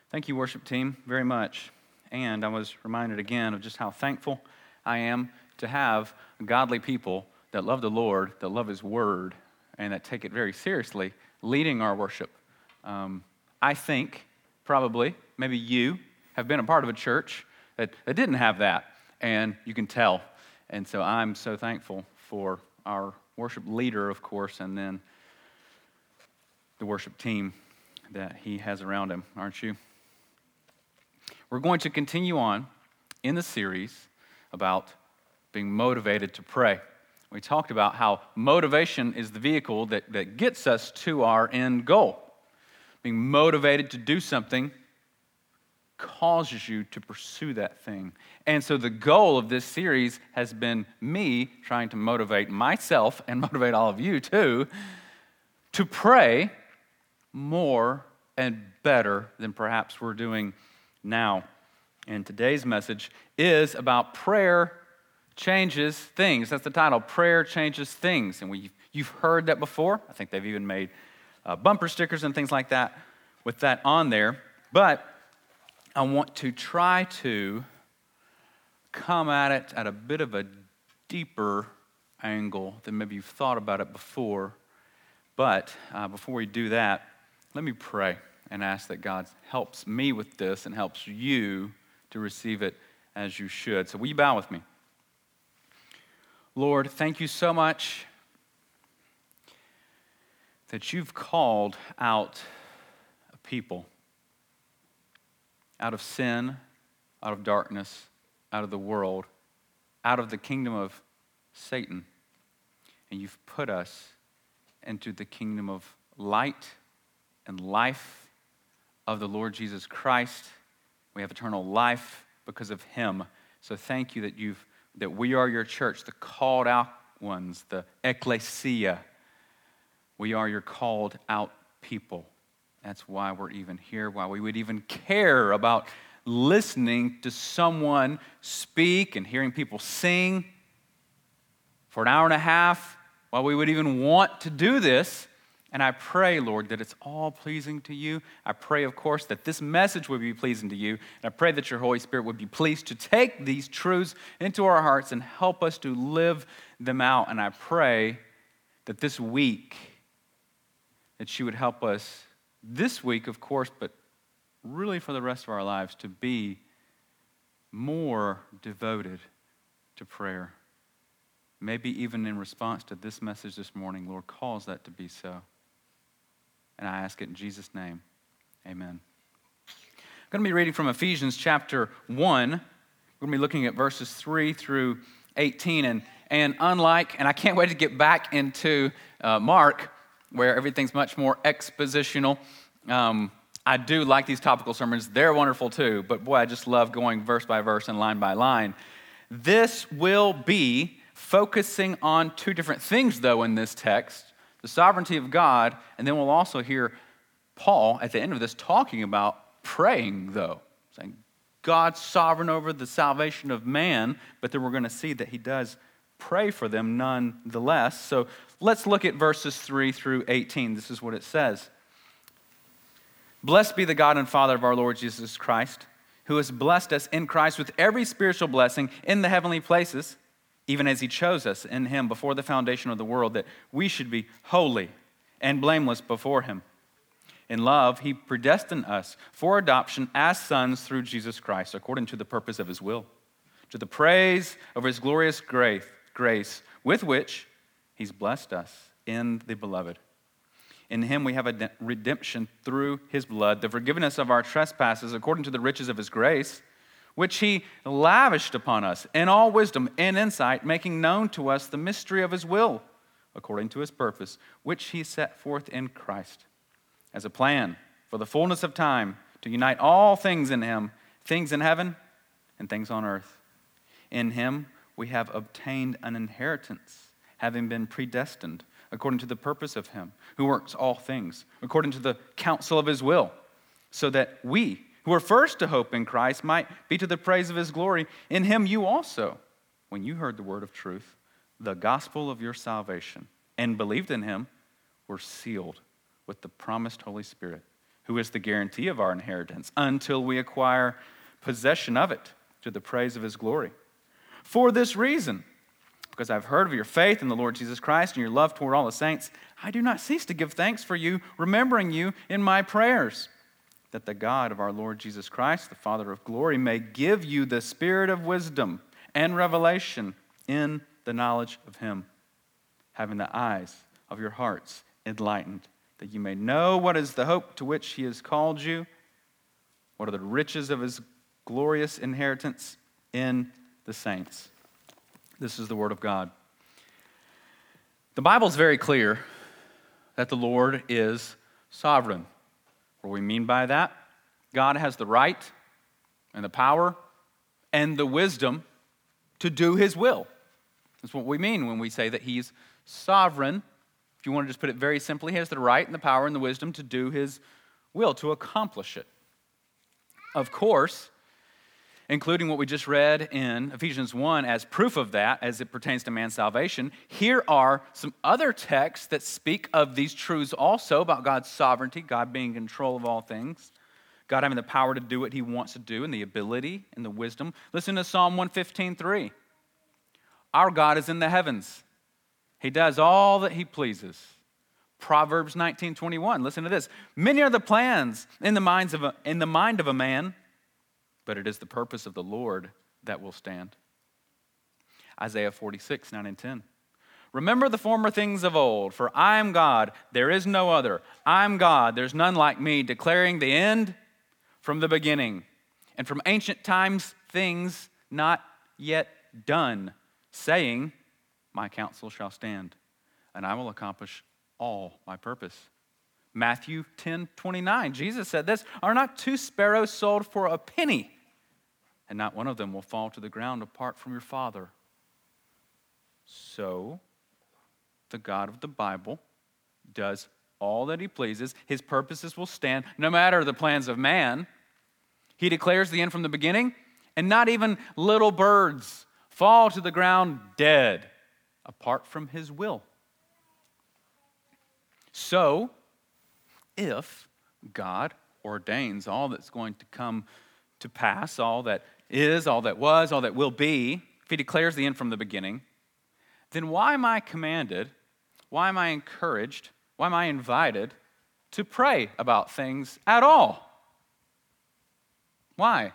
Thank you, worship team, very much. And I was reminded again of just how thankful I am to have godly people that love the Lord, that love His Word, and that take it very seriously, leading our worship. I think, probably, maybe you have been a part of a church that didn't have that, and you can tell. And so I'm so thankful for our worship leader, of course, and then the worship team that he has around him, aren't you? We're going to continue on in the series about being motivated to pray. We talked about how motivation is the vehicle that gets us to our end goal. Being motivated to do something causes you to pursue that thing. And so the goal of this series has been me trying to motivate myself and motivate all of you too to pray more and better than perhaps we're doing now. And today's message is about prayer changes things. That's the title, Prayer Changes Things. And you've heard that before. I think they've even made bumper stickers and things like that with that on there. But I want to try to come at it at a bit of a deeper angle than maybe you've thought about it before. But before we do that, let me pray and ask that God helps me with this and helps you to receive it as you should. So will you bow with me? Lord, thank you so much that you've called out a people out of sin, out of darkness, out of the world, out of the kingdom of Satan, and you've put us into the kingdom of light and life of the Lord Jesus Christ. We have eternal life because of Him. So thank you that we are your church, the called out ones, the ecclesia. We are your called out people. That's why we're even here, why we would even care about listening to someone speak and hearing people sing for an hour and a half, why we would even want to do this. And I pray, Lord, that it's all pleasing to you. I pray, of course, that this message would be pleasing to you. And I pray that your Holy Spirit would be pleased to take these truths into our hearts and help us to live them out. And I pray that this week, that you would help us this week, of course, but really for the rest of our lives, to be more devoted to prayer. Maybe even in response to this message this morning, Lord, cause that to be so. And I ask it in Jesus' name. Amen. I'm going to be reading from Ephesians chapter 1. We're going to be looking at verses 3 through 18. And I can't wait to get back into Mark, where everything's much more expositional. I do like these topical sermons. They're wonderful too. But boy, I just love going verse by verse and line by line. This will be focusing on two different things, though, in this text. The sovereignty of God, and then we'll also hear Paul at the end of this talking about praying, though, saying God's sovereign over the salvation of man, but then we're going to see that he does pray for them nonetheless. So let's look at verses 3 through 18. This is what it says. Blessed be the God and Father of our Lord Jesus Christ, who has blessed us in Christ with every spiritual blessing in the heavenly places, even as he chose us in him before the foundation of the world, that we should be holy and blameless before him. In love, he predestined us for adoption as sons through Jesus Christ, according to the purpose of his will, to the praise of his glorious grace with which he's blessed us in the beloved. In him we have a redemption through his blood, the forgiveness of our trespasses according to the riches of his grace, which he lavished upon us in all wisdom and insight, making known to us the mystery of his will, according to his purpose, which he set forth in Christ, as a plan for the fullness of time, to unite all things in him, things in heaven and things on earth. In him we have obtained an inheritance, having been predestined, according to the purpose of him, who works all things, according to the counsel of his will, so that we, who were first to hope in Christ, might be to the praise of his glory. In him you also, when you heard the word of truth, the gospel of your salvation, and believed in him, were sealed with the promised Holy Spirit, who is the guarantee of our inheritance, until we acquire possession of it to the praise of his glory. For this reason, because I've heard of your faith in the Lord Jesus Christ and your love toward all the saints, I do not cease to give thanks for you, remembering you in my prayers, that the God of our Lord Jesus Christ, the Father of glory, may give you the spirit of wisdom and revelation in the knowledge of him, having the eyes of your hearts enlightened, that you may know what is the hope to which he has called you, what are the riches of his glorious inheritance in the saints. This is the word of God. The Bible is very clear that the Lord is sovereign. What do we mean by that? God has the right and the power and the wisdom to do his will. That's what we mean when we say that he's sovereign. If you want to just put it very simply, he has the right and the power and the wisdom to do his will, to accomplish it. Of course, including what we just read in Ephesians 1 as proof of that, as it pertains to man's salvation, here are some other texts that speak of these truths also about God's sovereignty, God being in control of all things, God having the power to do what he wants to do, and the ability and the wisdom. Listen to Psalm 115:3. Our God is in the heavens. He does all that he pleases. Proverbs 19:21. Listen to this. Many are the plans in the mind of a man, but it is the purpose of the Lord that will stand. Isaiah 46:9-10. Remember the former things of old, for I am God, there is no other. I am God, there's none like me, declaring the end from the beginning, and from ancient times things not yet done, saying, my counsel shall stand, and I will accomplish all my purpose. Matthew 10:29, Jesus said this, are not two sparrows sold for a penny, and not one of them will fall to the ground apart from your Father. So, the God of the Bible does all that he pleases. His purposes will stand no matter the plans of man. He declares the end from the beginning, and not even little birds fall to the ground dead apart from his will. So, if God ordains all that's going to come to pass, all that is, all that was, all that will be, if he declares the end from the beginning, then why am I commanded, why am I encouraged, why am I invited to pray about things at all? Why?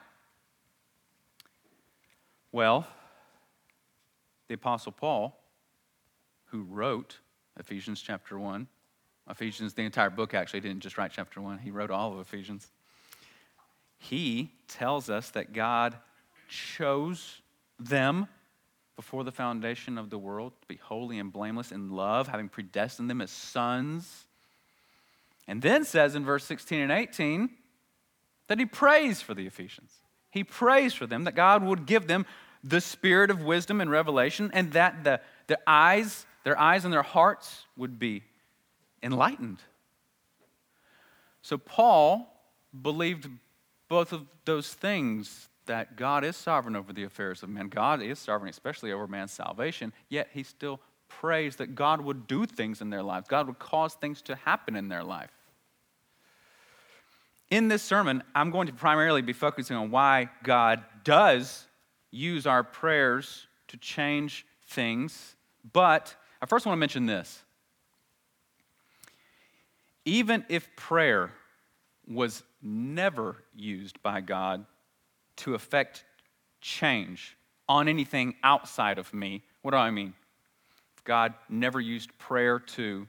Well, the Apostle Paul, who wrote Ephesians chapter 1, Ephesians, the entire book actually, didn't just write chapter 1, he wrote all of Ephesians. He tells us that God chose them before the foundation of the world to be holy and blameless in love, having predestined them as sons. And then says in verse 16 and 18 that he prays for the Ephesians. He prays for them that God would give them the spirit of wisdom and revelation, and that their eyes and their hearts would be enlightened. So Paul believed both of those things, that God is sovereign over the affairs of men. God is sovereign, especially over man's salvation, yet he still prays that God would do things in their lives. God would cause things to happen in their life. In this sermon, I'm going to primarily be focusing on why God does use our prayers to change things, but I first want to mention this. Even if prayer was never used by God to affect change on anything outside of me, what do I mean? If God never used prayer to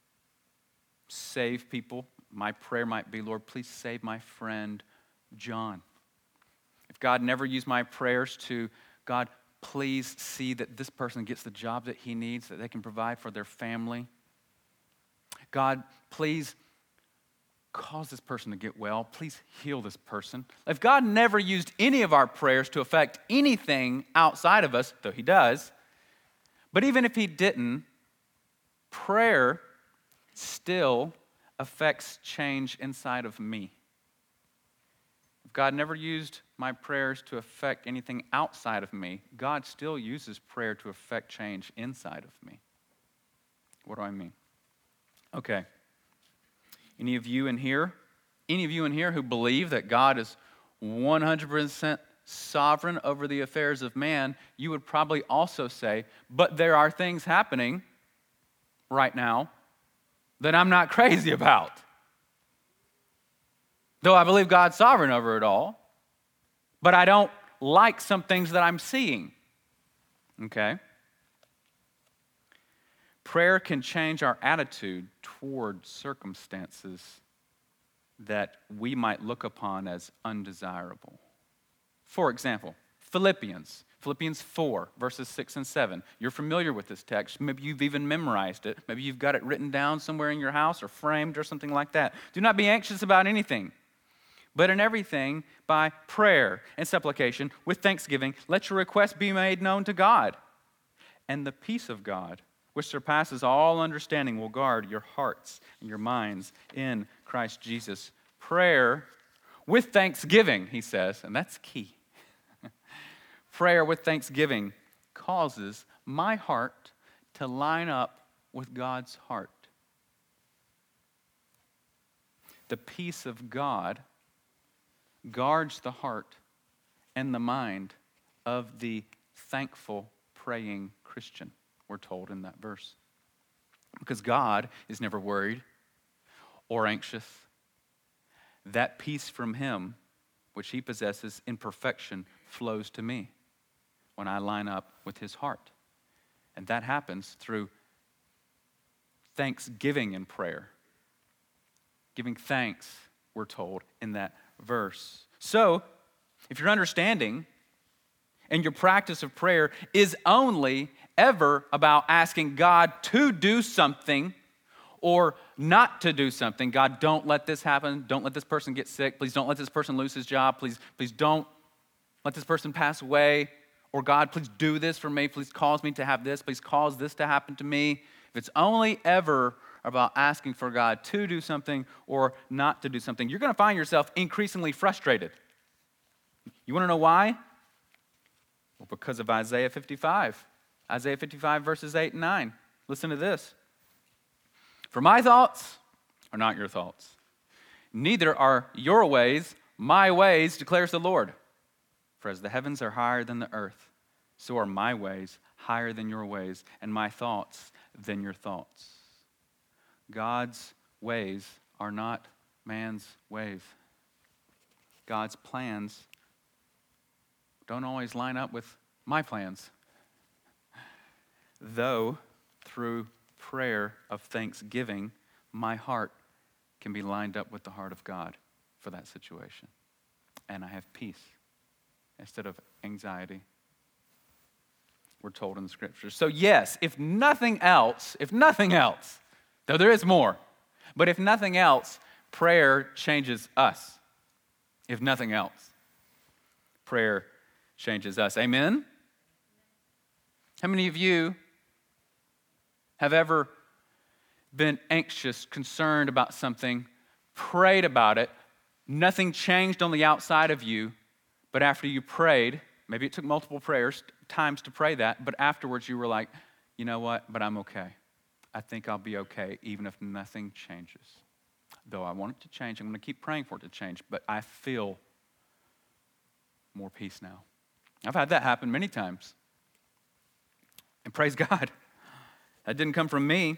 save people, my prayer might be, Lord, please save my friend John. If God never used my prayers to, God, please see that this person gets the job that he needs, that they can provide for their family. God, please cause this person to get well. Please heal this person. If God never used any of our prayers to affect anything outside of us, though he does, but even if he didn't, prayer still affects change inside of me. If God never used my prayers to affect anything outside of me, God still uses prayer to affect change inside of me. What do I mean? Okay. Any of you in here any of you in here who believe that God is 100% sovereign over the affairs of man, you would probably also say, but there are things happening right now that I'm not crazy about. Though I believe God's sovereign over it all, but I don't like some things that I'm seeing. Okay? Prayer can change our attitude toward circumstances that we might look upon as undesirable. For example, Philippians 4, verses 6 and 7. You're familiar with this text. Maybe you've even memorized it. Maybe you've got it written down somewhere in your house or framed or something like that. Do not be anxious about anything, but in everything, by prayer and supplication, with thanksgiving, let your requests be made known to God. And the peace of God, which surpasses all understanding, will guard your hearts and your minds in Christ Jesus. Prayer with thanksgiving, he says, and that's key. Prayer with thanksgiving causes my heart to line up with God's heart. The peace of God guards the heart and the mind of the thankful, praying Christian, we're told in that verse. Because God is never worried or anxious. That peace from him, which he possesses in perfection, flows to me when I line up with his heart. And that happens through thanksgiving in prayer. Giving thanks, we're told in that verse. So, if your understanding and your practice of prayer is only ever about asking God to do something or not to do something, God, don't let this happen, don't let this person get sick, please don't let this person lose his job, please don't let this person pass away, or God, please do this for me, please cause me to have this, please cause this to happen to me. If it's only ever about asking for God to do something or not to do something, you're going to find yourself increasingly frustrated. You want to know why? Well, because of Isaiah 55. Isaiah 55 verses 8 and 9. Listen to this. For my thoughts are not your thoughts. Neither are your ways my ways, declares the Lord. For as the heavens are higher than the earth, so are my ways higher than your ways, and my thoughts than your thoughts. God's ways are not man's ways. God's plans don't always line up with my plans. Though through prayer of thanksgiving, my heart can be lined up with the heart of God for that situation. And I have peace instead of anxiety, we're told in the scriptures. So yes, if nothing else, though there is more, but if nothing else, prayer changes us. If nothing else, prayer changes us. Amen? How many of you have ever been anxious, concerned about something, prayed about it, nothing changed on the outside of you, but after you prayed, maybe it took multiple times to pray that, but afterwards you were like, you know what, but I'm okay. I think I'll be okay even if nothing changes. Though I want it to change, I'm going to keep praying for it to change, but I feel more peace now. I've had that happen many times. And praise God, that didn't come from me.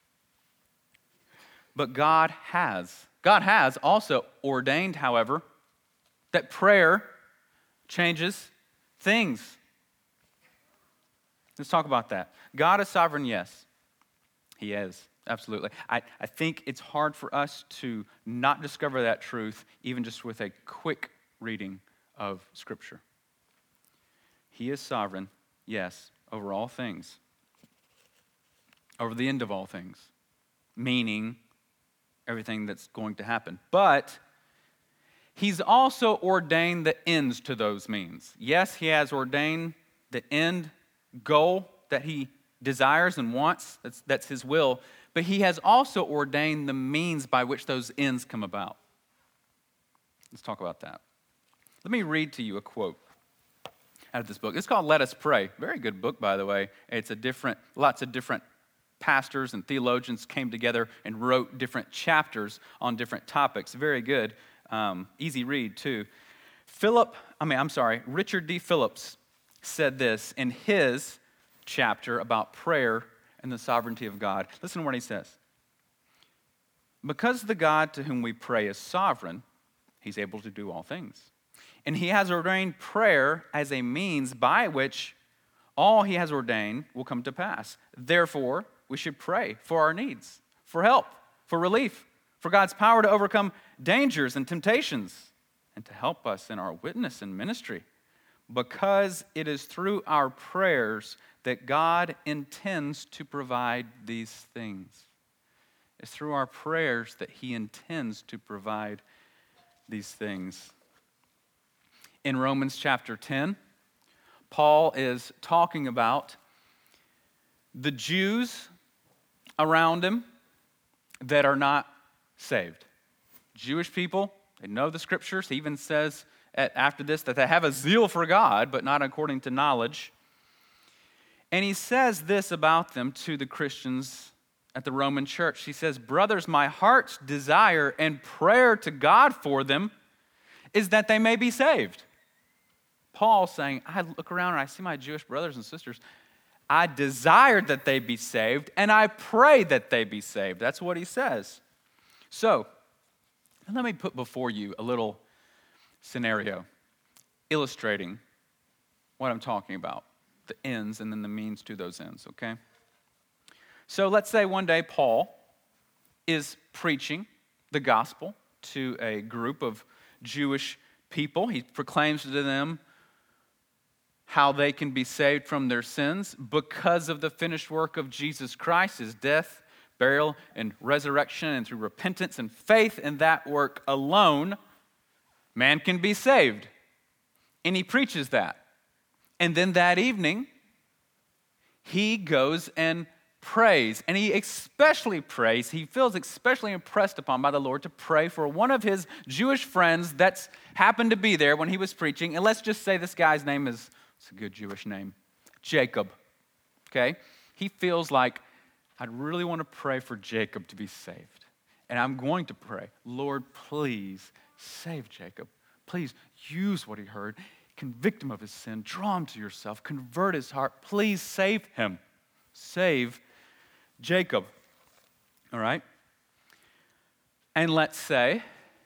But God has. God has also ordained, however, that prayer changes things. Let's talk about that. God is sovereign, yes. He is, absolutely. I think it's hard for us to not discover that truth even just with a quick reading of Scripture. He is sovereign, yes, over all things, over the end of all things, meaning everything that's going to happen. But he's also ordained the ends to those means. Yes, he has ordained the end goal that he desires and wants. That's his will. But he has also ordained the means by which those ends come about. Let's talk about that. Let me read to you a quote out of this book. It's called Let Us Pray. Very good book, by the way. It's lots of different pastors and theologians came together and wrote different chapters on different topics. Very good. Easy read, too. Richard D. Phillips said this in his chapter about prayer and the sovereignty of God. Listen to what he says. Because the God to whom we pray is sovereign, he's able to do all things. And he has ordained prayer as a means by which all he has ordained will come to pass. Therefore, we should pray for our needs, for help, for relief, for God's power to overcome dangers and temptations, and to help us in our witness and ministry. Because it is through our prayers that God intends to provide these things. It's through our prayers that he intends to provide these things. In Romans chapter 10, Paul is talking about the Jews around him that are not saved. Jewish people, they know the scriptures. He even says after this that they have a zeal for God, but not according to knowledge. And he says this about them to the Christians at the Roman church. He says, brothers, my heart's desire and prayer to God for them is that they may be saved. Paul saying, I look around and I see my Jewish brothers and sisters. I desire that they be saved, and I pray that they be saved. That's what he says. So, let me put before you a little scenario illustrating what I'm talking about, the ends and then the means to those ends, okay? So let's say one day Paul is preaching the gospel to a group of Jewish people. He proclaims to them how they can be saved from their sins because of the finished work of Jesus Christ, his death, burial, and resurrection, and through repentance and faith in that work alone, man can be saved. And he preaches that. And then that evening, he goes and prays, and he especially prays, he feels especially impressed upon by the Lord to pray for one of his Jewish friends that's happened to be there when he was preaching, and let's just say this guy's name is, it's a good Jewish name, Jacob, okay? He feels like, I'd really want to pray for Jacob to be saved, and I'm going to pray, Lord, please save Jacob. Please use what he heard, convict him of his sin, draw him to yourself, convert his heart, please save him. Save Jacob, all right? And let's say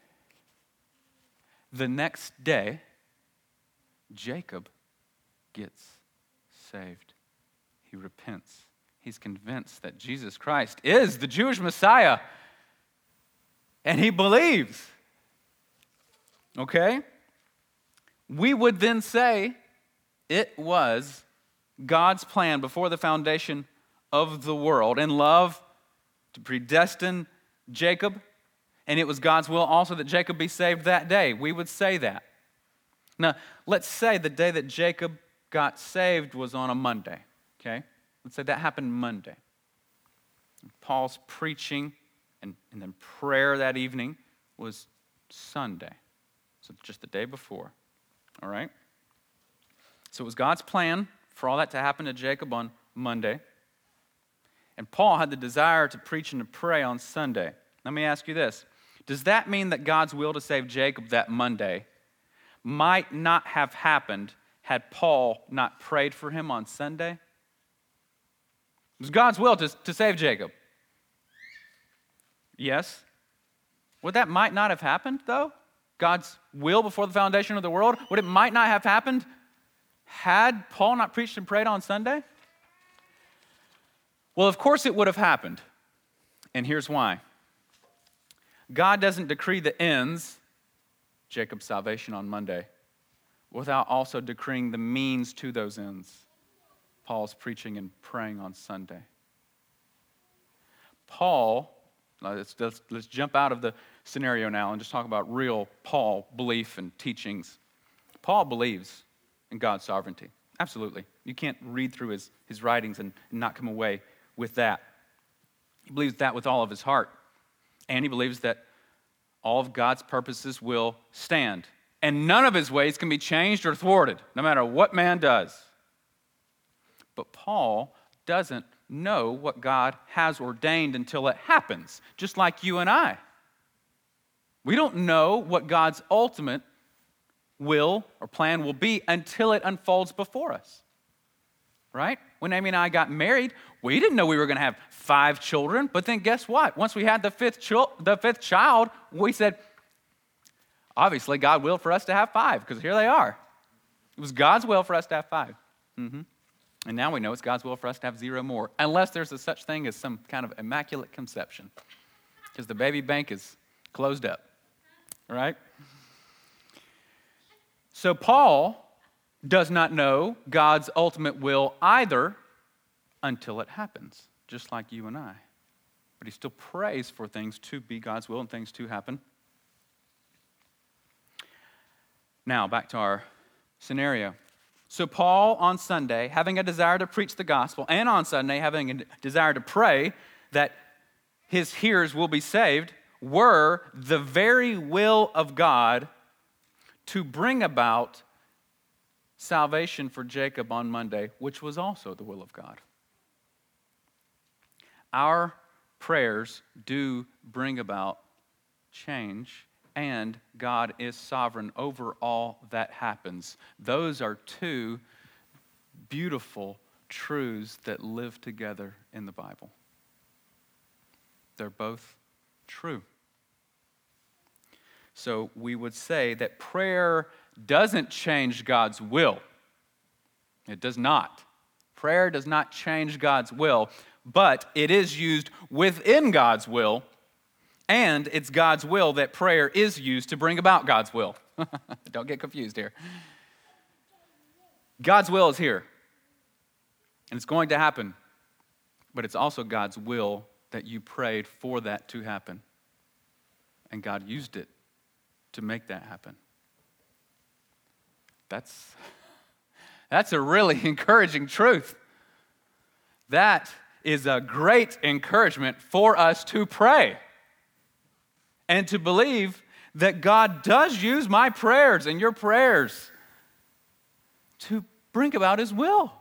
the next day, Jacob gets saved. He repents. He's convinced that Jesus Christ is the Jewish Messiah, and he believes, okay? We would then say it was God's plan before the foundation of the world in love to predestine Jacob, and it was God's will also that Jacob be saved that day. We would say that. Now, let's say the day that Jacob got saved was on a Monday, okay? Let's say that happened Monday. Paul's preaching and then prayer that evening was Sunday, so just the day before, all right? So it was God's plan for all that to happen to Jacob on Monday. And Paul had the desire to preach and to pray on Sunday. Let me ask you this. Does that mean that God's will to save Jacob that Monday might not have happened had Paul not prayed for him on Sunday? It was God's will to save Jacob. Yes. Would that might not have happened, though? God's will before the foundation of the world? Would it might not have happened had Paul not preached and prayed on Sunday? Well, of course it would have happened. And here's why. God doesn't decree the ends, Jacob's salvation on Monday, without also decreeing the means to those ends, Paul's preaching and praying on Sunday. Paul, let's jump out of the scenario now and just talk about real Paul belief and teachings. Paul believes in God's sovereignty. Absolutely. You can't read through his writings and not come away with that. He believes that with all of his heart. And he believes that all of God's purposes will stand. And none of his ways can be changed or thwarted, no matter what man does. But Paul doesn't know what God has ordained until it happens, just like you and I. We don't know what God's ultimate will or plan will be until it unfolds before us, right? When Amy and I got married, we didn't know we were going to have 5 children, but then guess what? Once we had the fifth child, we said, obviously God willed for us to have 5, because here they are. It was God's will for us to have 5. And now we know it's God's will for us to have 0 more, unless there's a such thing as some kind of immaculate conception, because the baby bank is closed up, right? So Paul does not know God's ultimate will either until it happens, just like you and I. But he still prays for things to be God's will and things to happen. Now, back to our scenario. So Paul, on Sunday, having a desire to preach the gospel, and on Sunday, having a desire to pray that his hearers will be saved, were the very will of God to bring about salvation for Jacob on Monday, which was also the will of God. Our prayers do bring about change, and God is sovereign over all that happens. Those are 2 beautiful truths that live together in the Bible. They're both true. So we would say that prayer doesn't change God's will. It does not. Prayer does not change God's will, but it is used within God's will, and it's God's will that prayer is used to bring about God's will. Don't get confused here. God's will is here, and it's going to happen, but it's also God's will that you prayed for that to happen, and God used it to make that happen. That's a really encouraging truth. That is a great encouragement for us to pray and to believe that God does use my prayers and your prayers to bring about his will.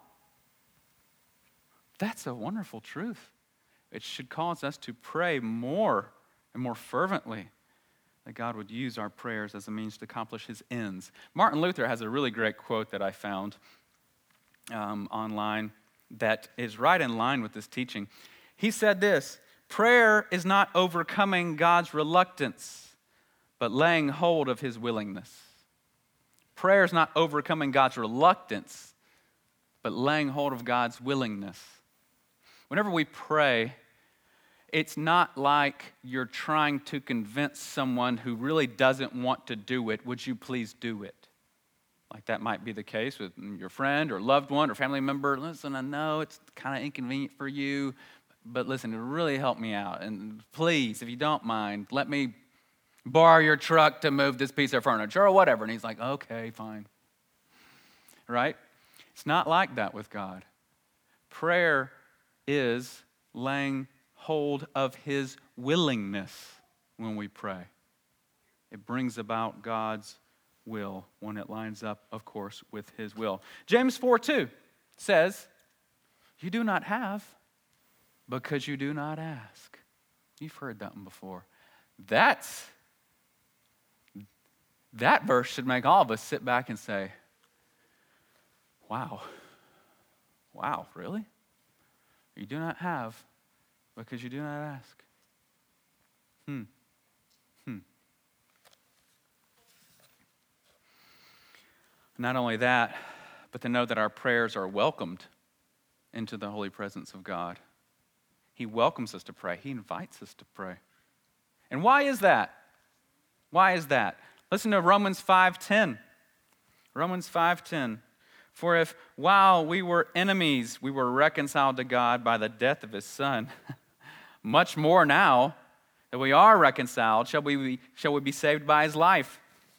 That's a wonderful truth. It should cause us to pray more and more fervently that God would use our prayers as a means to accomplish his ends. Martin Luther has a really great quote that I found online that is right in line with this teaching. He said this: prayer is not overcoming God's reluctance, but laying hold of his willingness. Prayer is not overcoming God's reluctance, but laying hold of God's willingness. Whenever we pray, it's not like you're trying to convince someone who really doesn't want to do it, would you please do it? Like that might be the case with your friend or loved one or family member. Listen, I know it's kind of inconvenient for you, but listen, it really helped me out. And please, if you don't mind, let me borrow your truck to move this piece of furniture or whatever. And he's like, okay, fine. Right? It's not like that with God. Prayer is laying hold of his willingness when we pray. It brings about God's will when it lines up, of course, with his will. James 4:2 says, you do not have because you do not ask. You've heard that one before. That verse should make all of us sit back and say, wow, really? You do not have because you do not ask. Not only that, but to know that our prayers are welcomed into the holy presence of God. He welcomes us to pray. He invites us to pray. And why is that? Why is that? Listen to Romans 5:10. Romans 5:10. For if while we were enemies, we were reconciled to God by the death of his Son, much more now that we are reconciled, shall we be saved by his life.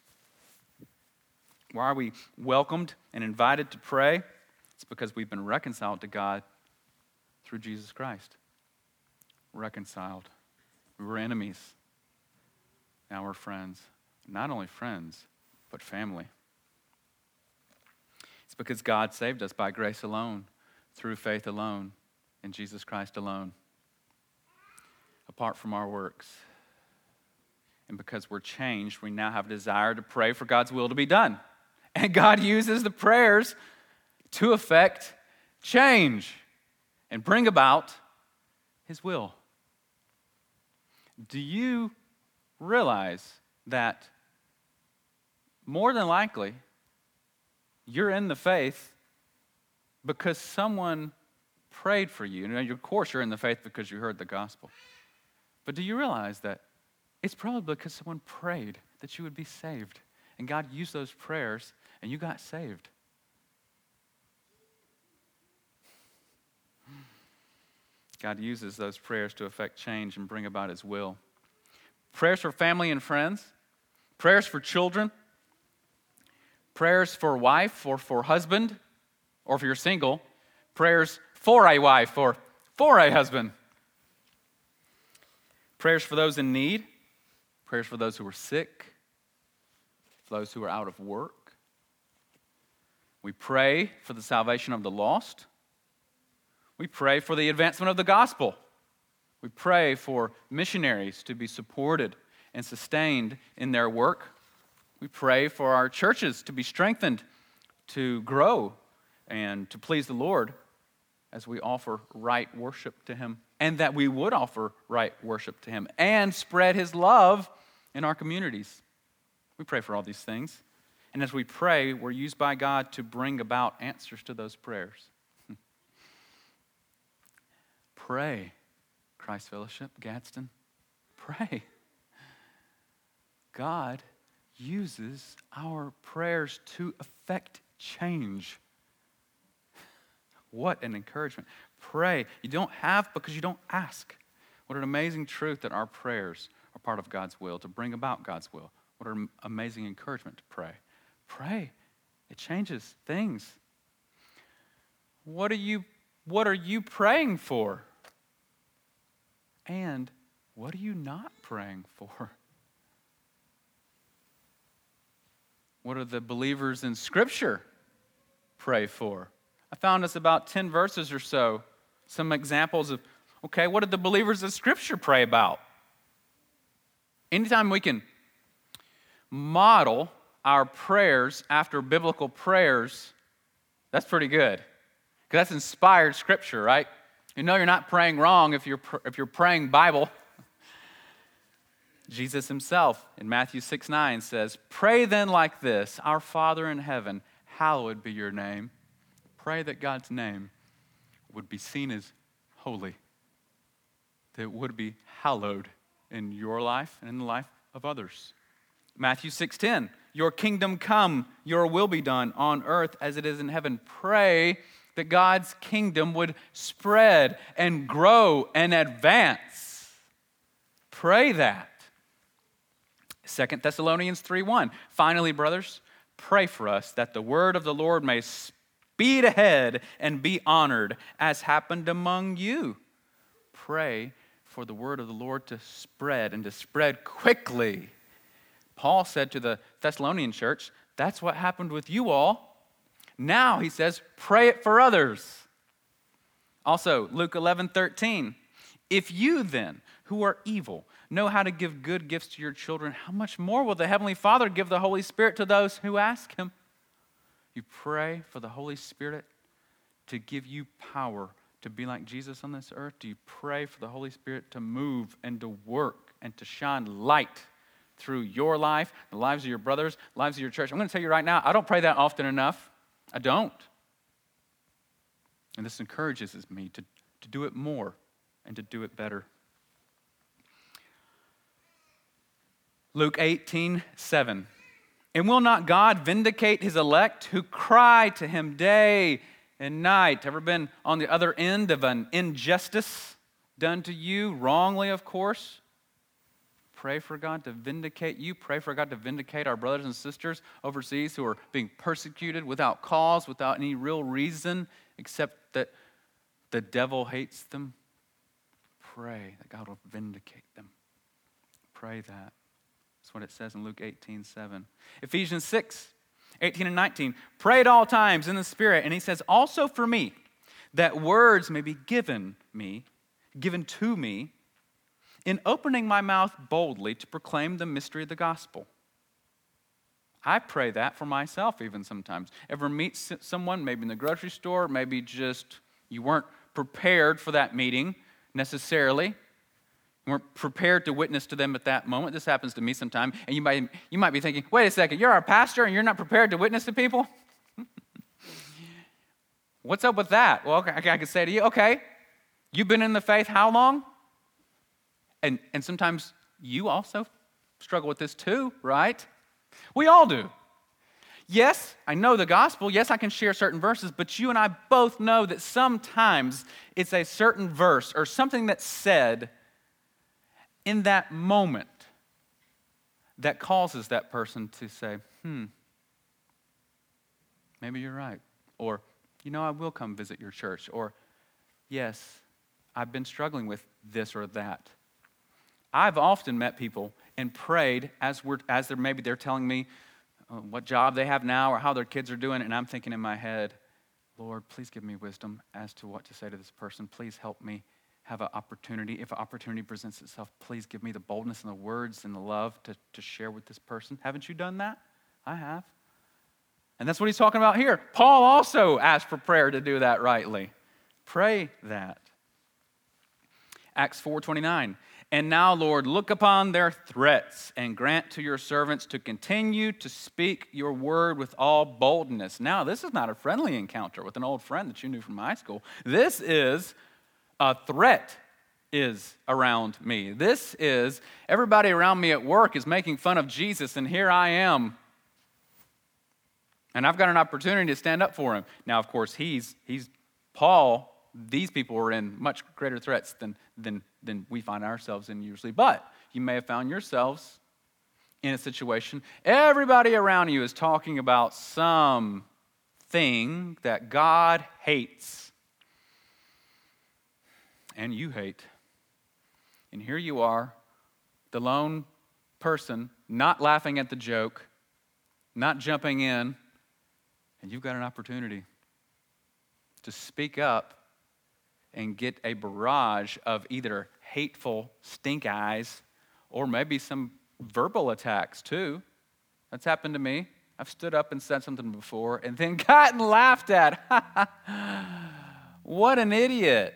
Why are we welcomed and invited to pray? It's because we've been reconciled to God through Jesus Christ. Reconciled. We were enemies. Now we're friends. Not only friends, but family. It's because God saved us by grace alone, through faith alone. in Jesus Christ alone, apart from our works. And because we're changed, we now have a desire to pray for God's will to be done. And God uses the prayers to effect change and bring about His will. Do you realize that more than likely you're in the faith because someone prayed for you? Of course, you're in the faith because you heard the gospel. But do you realize that it's probably because someone prayed that you would be saved, and God used those prayers, and you got saved? God uses those prayers to effect change and bring about His will. Prayers for family and friends, prayers for children, prayers for wife or for husband, or if you're single, prayers for a wife or for a husband. Prayers for those in need, prayers for those who are sick, for those who are out of work. We pray for the salvation of the lost. We pray for the advancement of the gospel. We pray for missionaries to be supported and sustained in their work. We pray for our churches to be strengthened, to grow, and to please the Lord as we offer right worship to Him, and that we would offer right worship to Him and spread His love in our communities. We pray for all these things. And as we pray, we're used by God to bring about answers to those prayers. Pray, Christ Fellowship, Gadsden. Pray. God uses our prayers to effect change. What an encouragement. Pray. You don't have because you don't ask. What an amazing truth that our prayers are part of God's will, to bring about God's will. What an amazing encouragement to pray. Pray. It changes things. What are you praying for? And what are you not praying for? What do the believers in Scripture pray for? I found us about 10 verses or so, some examples of, okay, what did the believers in Scripture pray about? Anytime we can model our prayers after biblical prayers, that's pretty good. Because that's inspired Scripture, right? You know you're not praying wrong if you're praying Bible. Jesus Himself in Matthew 6:9 says, "Pray then like this, Our Father in heaven, hallowed be your name." Pray that God's name would be seen as holy, that it would be hallowed in your life and in the life of others. Matthew 6:10, "Your kingdom come, your will be done on earth as it is in heaven." Pray that God's kingdom would spread and grow and advance. Pray that. 2 Thessalonians 3:1, "Finally, brothers, pray for us that the word of the Lord may speed ahead and be honored, as happened among you." Pray for the word of the Lord to spread and to spread quickly. Paul said to the Thessalonian church, that's what happened with you all. Now, he says, pray it for others. Also, Luke 11:13, "If you then, who are evil, know how to give good gifts to your children, how much more will the Heavenly Father give the Holy Spirit to those who ask Him?" You pray for the Holy Spirit to give you power to be like Jesus on this earth? Do you pray for the Holy Spirit to move and to work and to shine light through your life, the lives of your brothers, lives of your church? I'm going to tell you right now, I don't pray that often enough. I don't. And this encourages me to do it more and to do it better. Luke 18:7. "And will not God vindicate His elect who cry to Him day and night?" Ever been on the other end of an injustice done to you, wrongly, of course? Pray for God to vindicate you. Pray for God to vindicate our brothers and sisters overseas who are being persecuted without cause, without any real reason, except that the devil hates them. Pray that God will vindicate them. Pray that. That's what it says in Luke 18:7. Ephesians 6:18 and 19. "Pray at all times in the Spirit." And he says, "Also for me, that words may be given to me, in opening my mouth boldly to proclaim the mystery of the gospel. I pray that for myself even sometimes. Ever meet someone, maybe in the grocery store, maybe just you weren't prepared for that meeting necessarily. You weren't prepared to witness to them at that moment. This happens to me sometimes. And you might be thinking, wait a second, you're our pastor and you're not prepared to witness to people? What's up with that? Well, I could say to you, okay, you've been in the faith how long? And sometimes you also struggle with this too, right? We all do. Yes, I know the gospel. Yes, I can share certain verses, but you and I both know that sometimes it's a certain verse or something that's said in that moment that causes that person to say, maybe you're right. Or, I will come visit your church. Or, yes, I've been struggling with this or that. I've often met people and prayed as they're telling me what job they have now or how their kids are doing, and I'm thinking in my head, Lord, please give me wisdom as to what to say to this person. Please help me have an opportunity. If an opportunity presents itself, please give me the boldness and the words and the love to share with this person. Haven't you done that? I have. And that's what he's talking about here. Paul also asked for prayer to do that rightly. Pray that. Acts 4:29. And now, Lord, look upon their threats and grant to your servants to continue to speak your word with all boldness. Now, this is not a friendly encounter with an old friend that you knew from high school. This is a threat is around me. This is everybody around me at work is making fun of Jesus, and here I am. And I've got an opportunity to stand up for him. Now, of course, he's Paul. These people were in much greater threats than we find ourselves in usually. But you may have found yourselves in a situation, everybody around you is talking about something that God hates and you hate. And here you are, the lone person, not laughing at the joke, not jumping in, and you've got an opportunity to speak up and get a barrage of either hateful stink eyes or maybe some verbal attacks too. That's happened to me. I've stood up and said something before and then gotten laughed at. What an idiot.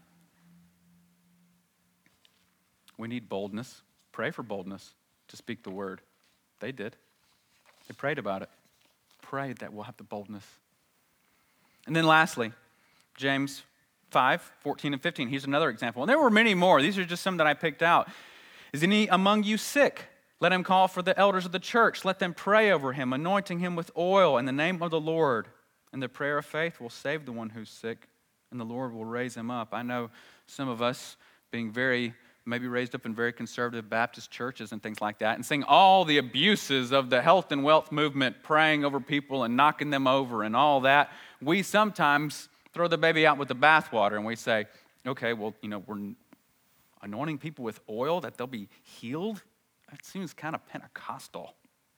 We need boldness. Pray for boldness to speak the word. They did. They prayed about it. Prayed that we'll have the boldness. And then lastly, James 5:14 and 15. Here's another example. And there were many more. These are just some that I picked out. Is any among you sick? Let him call for the elders of the church. Let them pray over him, anointing him with oil in the name of the Lord. And the prayer of faith will save the one who's sick, and the Lord will raise him up. I know some of us being maybe raised up in very conservative Baptist churches and things like that, and seeing all the abuses of the health and wealth movement, praying over people and knocking them over and all that, we sometimes throw the baby out with the bathwater and we say, okay, well, we're anointing people with oil that they'll be healed. That seems kind of Pentecostal.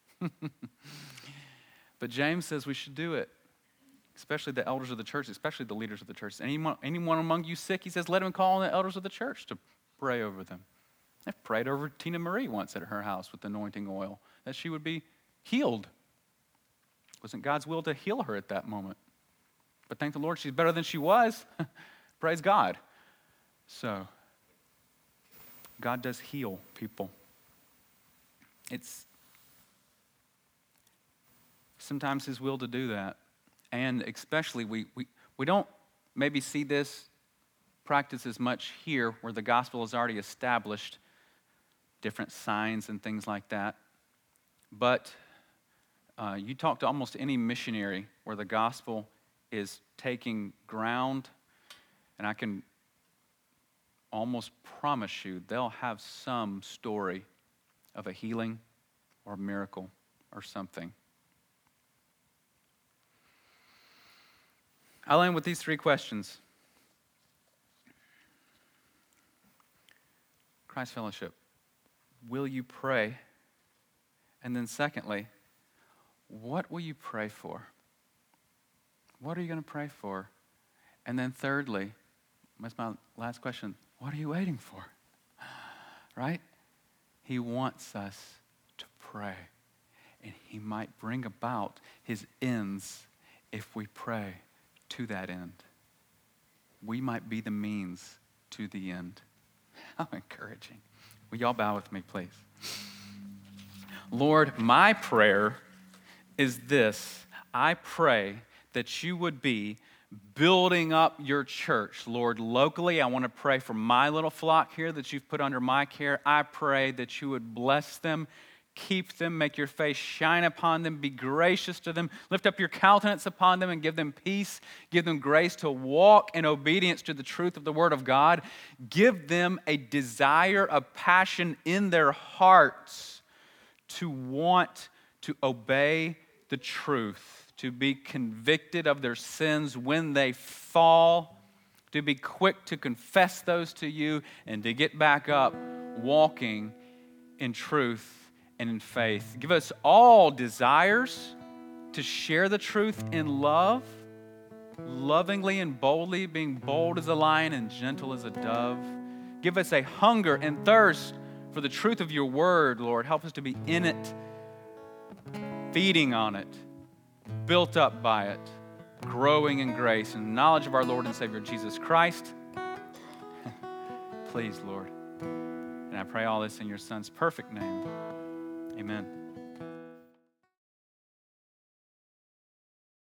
But James says we should do it, especially the elders of the church, especially the leaders of the church. Anyone among you sick, he says, let him call on the elders of the church to pray over them. I've prayed over Tina Marie once at her house with anointing oil, that she would be healed. It wasn't God's will to heal her at that moment. But thank the Lord, she's better than she was. Praise God. So, God does heal people. It's sometimes his will to do that. And especially, we don't maybe see this practice as much here where the gospel is already established, different signs and things like that. But you talk to almost any missionary where the gospel is taking ground, and I can almost promise you they'll have some story of a healing or a miracle or something. I'll end with these 3 questions. Christ Fellowship, will you pray? And then secondly, what will you pray for? What are you going to pray for? And then thirdly, that's my last question, what are you waiting for? Right? He wants us to pray. And he might bring about his ends if we pray to that end. We might be the means to the end. How encouraging. Will y'all bow with me, please? Lord, my prayer is this. I pray that you would be building up your church. Lord, locally, I want to pray for my little flock here that you've put under my care. I pray that you would bless them, keep them, make your face shine upon them, be gracious to them, lift up your countenance upon them and give them peace, give them grace to walk in obedience to the truth of the Word of God. Give them a desire, a passion in their hearts to want to obey the truth, to be convicted of their sins when they fall, to be quick to confess those to you, and to get back up walking in truth and in faith. Give us all desires to share the truth in love, lovingly and boldly, being bold as a lion and gentle as a dove. Give us a hunger and thirst for the truth of your word, Lord. Help us to be in it, feeding on it, built up by it, growing in grace and knowledge of our Lord and Savior Jesus Christ. Please, Lord. And I pray all this in your Son's perfect name. Amen.